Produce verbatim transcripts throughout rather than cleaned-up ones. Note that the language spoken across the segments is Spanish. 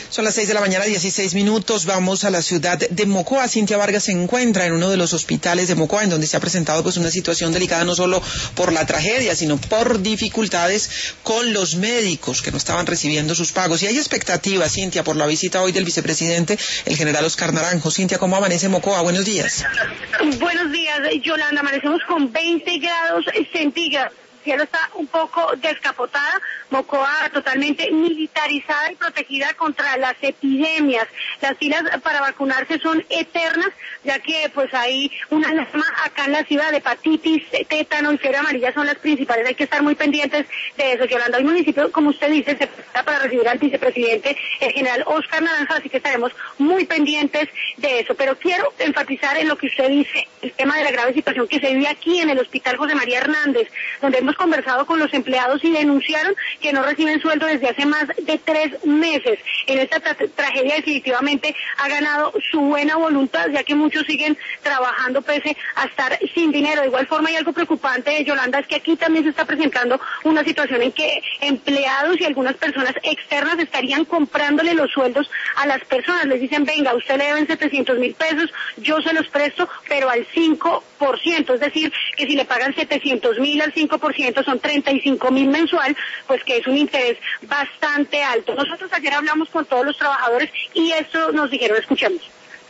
Son las seis de la mañana, dieciséis minutos. Vamos a la ciudad de Mocoa. Cintia Vargas se encuentra en uno de los hospitales de Mocoa, en donde se ha presentado pues una situación delicada, no solo por la tragedia, sino por dificultades con los médicos que no estaban recibiendo sus pagos. Y hay expectativas, Cintia, por la visita hoy del vicepresidente, el general Oscar Naranjo. Cintia, ¿cómo amanece Mocoa? Buenos días. Buenos días, Yolanda. Amanecemos con veinte grados centígrados. El cielo está un poco descapotada, Mocoa totalmente militarizada y protegida contra las epidemias. Las filas para vacunarse son eternas, ya que pues hay una alarma acá en la ciudad de hepatitis, tétano y fiebre amarilla son las principales. Hay que estar muy pendientes de eso, Yolanda. El municipio, como usted dice, se prepara para recibir al vicepresidente, el general Oscar Naranjo, así que estaremos muy pendientes de eso. Pero quiero enfatizar en lo que usted dice, el tema de la grave situación que se vive aquí en el Hospital José María Hernández, donde hemos conversado con los empleados y denunciaron que no reciben sueldo desde hace más de tres meses. En esta tra tragedia definitivamente ha ganado su buena voluntad, ya que muchos siguen trabajando pese a estar sin dinero. De igual forma, hay algo preocupante, Yolanda, es que aquí también se está presentando una situación en que empleados y algunas personas externas estarían comprándole los sueldos a las personas. Les dicen, venga, usted le deben setecientos mil pesos, yo se los presto, pero al cinco por ciento. Es decir, que si le pagan setecientos mil al cinco por ciento, son treinta y cinco mil mensual, pues que es un interés bastante alto. Nosotros ayer hablamos con todos los trabajadores y esto nos dijeron, escuchemos.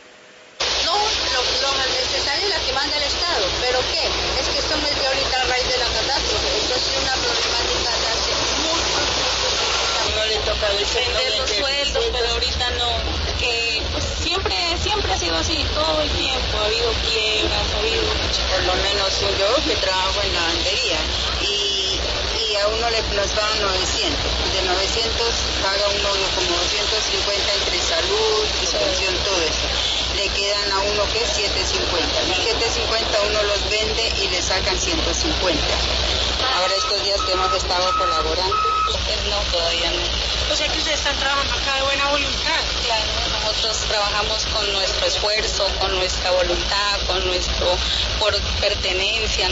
No, lo, lo necesario es la que manda el Estado, pero ¿qué? Es que esto no es de ahorita a raíz de la catástrofe, esto ha sido una problemática de hace muchos, muchos años. No le toca defender los sueldos, pero ahorita no, que pues siempre, siempre ha sido así, todo el tiempo, ha habido quiebras, ha habido... Por lo menos yo que trabajo en lavandería y, y a uno le nos pagan novecientos, de novecientos paga uno como doscientos cincuenta entre salud, pensión, todo eso. Le quedan a uno que es setecientos cincuenta. Los setecientos cincuenta uno los vende y le sacan ciento cincuenta. Ahora estos días que hemos estado colaborando, pues no, todavía no. O sea que ustedes están trabajando acá de buena voluntad. Claro, nosotros trabajamos con nuestro esfuerzo, con nuestra voluntad, con nuestro por pertenencia.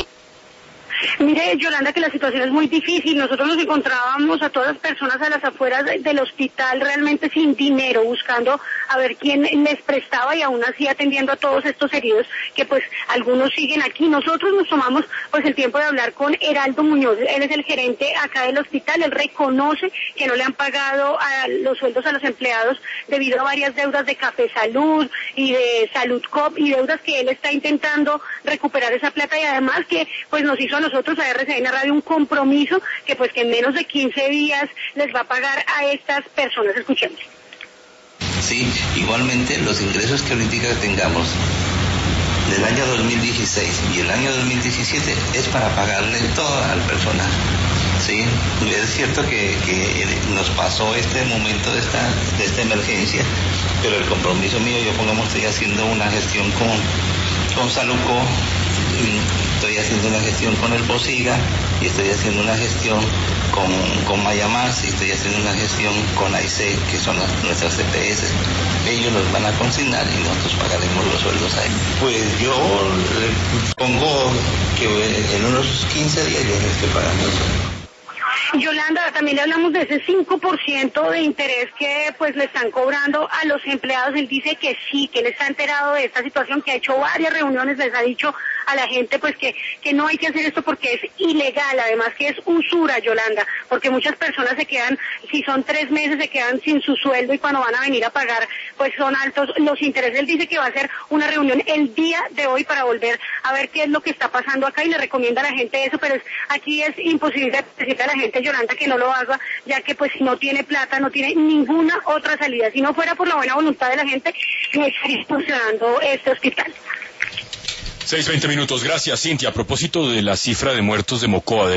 Mire, Yolanda, que la situación es muy difícil. Nosotros nos encontrábamos a todas las personas a las afueras de, del hospital realmente sin dinero, buscando a ver quién les prestaba y aún así atendiendo a todos estos heridos que pues algunos siguen aquí. Nosotros nos tomamos pues el tiempo de hablar con Heraldo Muñoz. Él es el gerente acá del hospital. Él reconoce que no le han pagado a los sueldos a los empleados debido a varias deudas de Café Salud y de Salud Cop y deudas que él está intentando recuperar esa plata y además que pues nos hizo a nosotros a R C N Radio un compromiso que pues que en menos de quince días les va a pagar a estas personas. Escuchemos. Sí, igualmente los ingresos que ahorita tengamos del año dos mil dieciséis y el año dos mil diecisiete es para pagarle todo al personal. Sí, es cierto que, que nos pasó este momento de esta, de esta emergencia, pero el compromiso mío, yo pongamos, estoy haciendo una gestión con, con Saluco, estoy haciendo una gestión con el Bosiga y estoy haciendo una gestión con, con Mayamás y estoy haciendo una gestión con A I C, que son las, nuestras C P S. Ellos los van a consignar y nosotros pagaremos los sueldos a ellos. Pues yo le pongo que en unos quince días yo les estoy pagando eso. Yolanda, también le hablamos de ese cinco por ciento de interés que pues le están cobrando a los empleados. Él dice que sí, que él está enterado de esta situación, que ha hecho varias reuniones, les ha dicho a la gente pues que, que no hay que hacer esto porque es ilegal, además que es usura, Yolanda, porque muchas personas se quedan, si son tres meses, se quedan sin su sueldo y cuando van a venir a pagar pues son altos los intereses. Él dice que va a hacer una reunión el día de hoy para volver a ver qué es lo que está pasando acá y le recomienda a la gente eso, pero es, aquí es imposible decirle a la gente, Yolanda, que no lo haga, ya que pues si no tiene plata, no tiene ninguna otra salida. Si no fuera por la buena voluntad de la gente, no estaría funcionando este hospital. Seis, veinte minutos. Gracias, Cintia. A propósito de la cifra de muertos de Mocoa,